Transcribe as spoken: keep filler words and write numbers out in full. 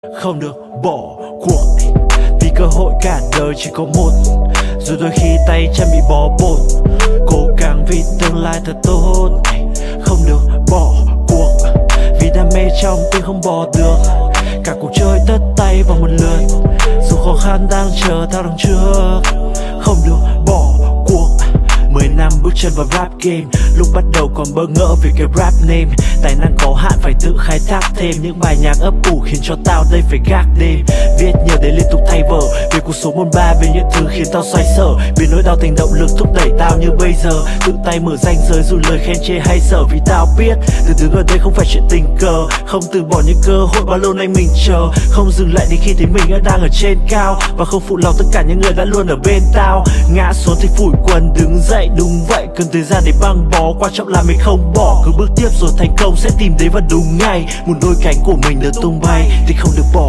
Không được bỏ cuộc, vì cơ hội cả đời chỉ có một. Dù đôi khi tay chân bị bó bột, cố gắng vì tương lai thật tốt. Không được bỏ cuộc, vì đam mê trong tim không bỏ được. Cả cuộc chơi tất tay vào một lượt, dù khó khăn đang chờ tao đằng trước. Không được bỏ cuộc, mười năm bước chân vào rap game, lúc bắt đầu còn bỡ ngỡ về cái rap name. Tài năng có hạn phải tự khai thác thêm, những bài nhạc ấp ủ khiến cho tao đây phải gác đêm. Viết nhiều để liên tục thay vở, về cuộc sống bôn ba, về những thứ khiến tao xoay sở. Vì nỗi đau thành động lực thúc đẩy tao như bây giờ, tự tay mở ranh giới dù lời khen chê hay sợ. Vì tao biết từ từ ở đây không phải chuyện tình cờ, không từ bỏ những cơ hội bao lâu nay mình chờ. Không dừng lại đến khi thấy mình đã đang ở trên cao, và không phụ lòng tất cả những người đã luôn ở bên tao. Ngã xuống thì phủi quần đứng dậy, đúng vậy cần thời gian để băng bó, quan trọng là mình không bỏ. Cứ bước tiếp rồi thành công sẽ tìm đến vào đúng ngày, muốn đôi cánh của mình được tung bay thì không được bỏ